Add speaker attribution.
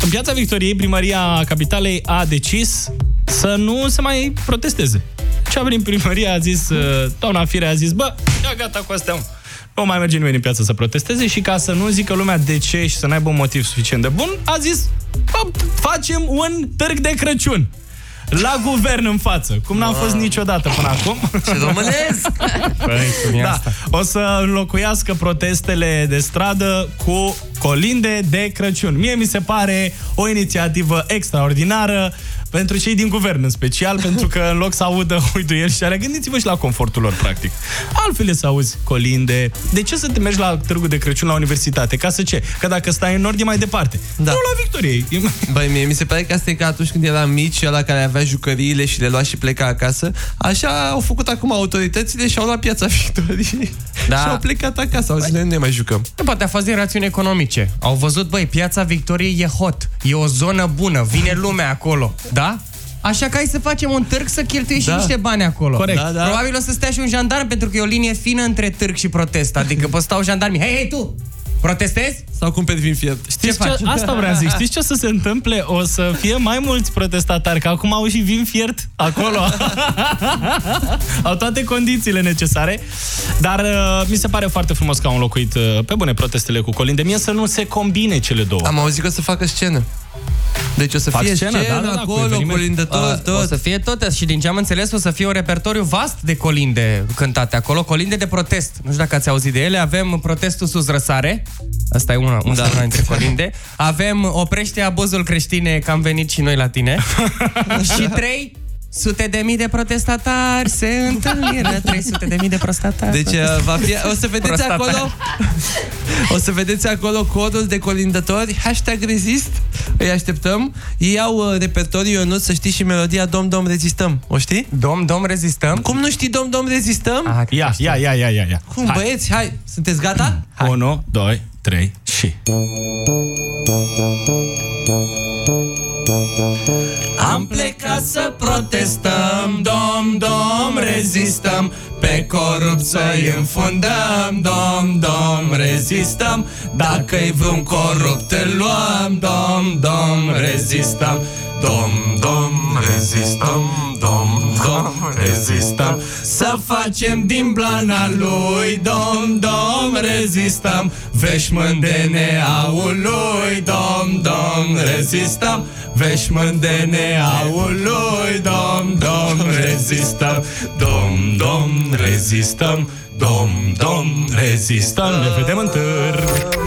Speaker 1: În Piața Victoriei, primăria capitalei a decis să nu se mai protesteze. Ce a venit primăria, a zis, doamna Firea a zis, bă, ia gata cu astea, nu mai merge nimeni în piață să protesteze și ca să nu zică lumea de ce și să n-aibă un motiv suficient de bun, a zis, bă, facem un târg de Crăciun. La guvern în față, cum n-a fost niciodată până acum.
Speaker 2: Ce românesc!
Speaker 1: Da, o să înlocuiască protestele de stradă cu colinde de Crăciun. Mie mi se pare o inițiativă extraordinară pentru cei din guvern în special, pentru că în loc să audă uituieli și alea, gândiți-vă și la confortul lor, practic. Altfel e să auzi colinde. De ce să te mergi la târgul de Crăciun la universitate? Ca să ce? Că dacă stai în nord e mai departe. Da. Nu la Victoriei.
Speaker 2: Băi, mie mi se pare că asta e ca atunci când eram mici, ăla care avea jucăriile și le lua și pleca acasă. Așa au făcut acum autoritățile și au luat Piața Victoriei. Da. Și au plecat acasă. Au zis, noi nu ne mai jucăm.
Speaker 3: Poate a fost din rațiuni economice. Au văzut, băi, Piața Victoriei e hot. E o zonă bună. Vine lumea acolo. Da? Așa că hai să facem un târg să cheltuie și niște bani acolo.
Speaker 1: Corect.
Speaker 2: Da.
Speaker 3: Probabil o să stea și un jandarm, pentru că e o linie fină între târg și protest. Adică pot stau jandarmii. Hei, tu! Protestezi?
Speaker 2: Sau cumperi vin fiert.
Speaker 1: Știți ce? Asta vreau să zic. Știți ce o să se întâmple? O să fie mai mulți protestatari, că acum au și vin fiert acolo. Au toate condițiile necesare. Dar mi se pare foarte frumos că au înlocuit pe bune protestele cu colinde. Mie să nu se combine cele două.
Speaker 2: Am auzit că o să facă scenă. Deci o să fie scenă acolo, colindători, tot.
Speaker 3: O să fie tot. Și din ce am înțeles, o să fie un repertoriu vast de colinde cântate acolo. Colinde de protest. Nu știu dacă ați auzit de ele. Avem protestul sus răsare. Asta e una dintre colinde. Avem oprește abuzul creștine, că am venit și noi la tine. Și 300.000 de protestatari se întâlniră. 300.000 de protestatari.
Speaker 2: Deci va fi, o să vedeți acolo. O să vedeți acolo corul de colindători. #rezist. Îi așteptăm. Ei au repertoriu, Ionuț, să știi, și melodia Dom, Dom, rezistăm. O știi?
Speaker 3: Dom, rezistăm?
Speaker 2: Cum nu știi Dom, Dom, rezistăm?
Speaker 1: Ia.
Speaker 2: Cum, hai. Băieți, hai. Sunteți gata?
Speaker 1: 1, 2, 3 și...
Speaker 3: Am plecat să protestăm, Dom, rezistăm. Pe corupți să-i înfundăm, Dom, rezistăm. Dacă-i vreun corupt îl luăm, Dom, rezistăm. Dom, rezistăm, Dom, rezistăm. Să facem din blana lui, Dom, rezistăm. Veșmânt DNA-ul lui, Dom, rezistăm. Veșmânt DNA-ul lui, Dom, rezistăm. Dom, rezistăm. Dom, rezistăm.
Speaker 1: Ne vedem în târg.